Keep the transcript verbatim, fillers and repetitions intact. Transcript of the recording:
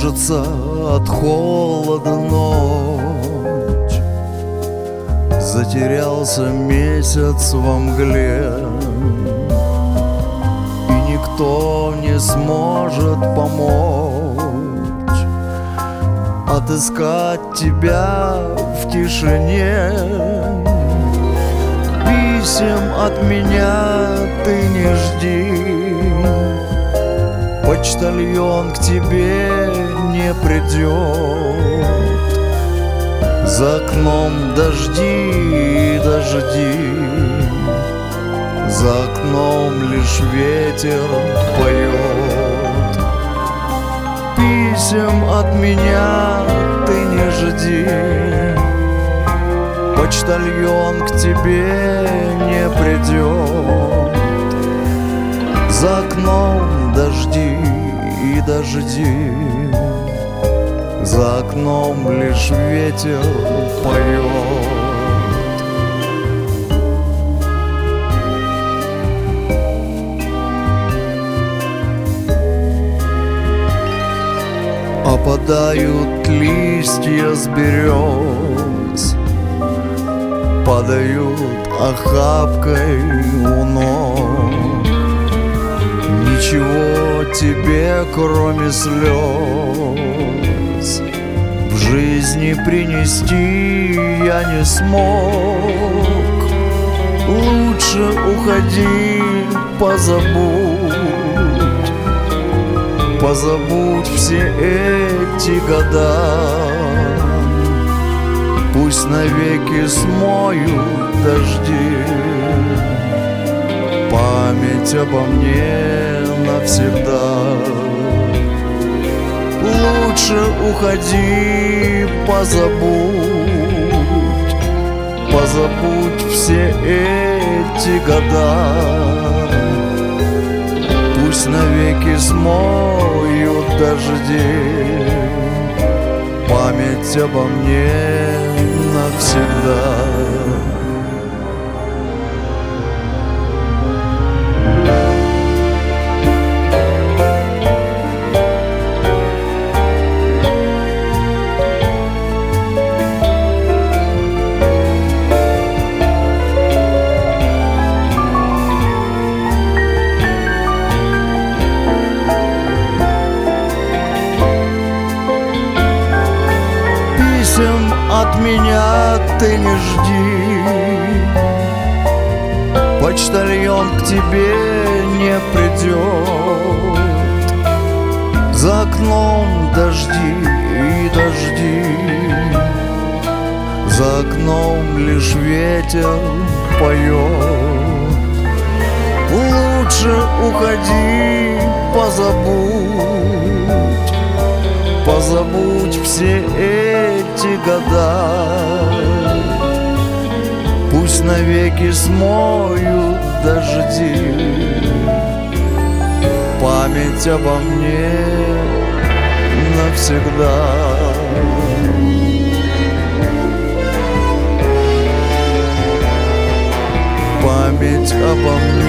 Ложится от холода ночь, затерялся месяц во мгле, и никто не сможет помочь отыскать тебя в тишине. Писем от меня ты не жди, почтальон к тебе не придет. За окном дожди, дожди, за окном лишь ветер поет. Писем от меня ты не жди, почтальон к тебе не придет. За окном дожди и дожди, за окном лишь ветер поет. Опадают листья с берез, падают охапкой у ног. Ничего тебе, кроме слез, в жизни принести я не смог. Лучше уходи, позабудь, позабудь все эти года. Пусть навеки смоют дожди память обо мне навсегда. Лучше уходи, позабудь, позабудь все эти года. Пусть навеки смоют дожди память обо мне навсегда. Писем от меня ты не жди, почтальон к тебе не придет. За окном дожди и дожди, за окном лишь ветер поет. Лучше уходи, позабудь, позабудь все эти года. Пусть навеки смоют дожди память обо мне навсегда. Память обо мне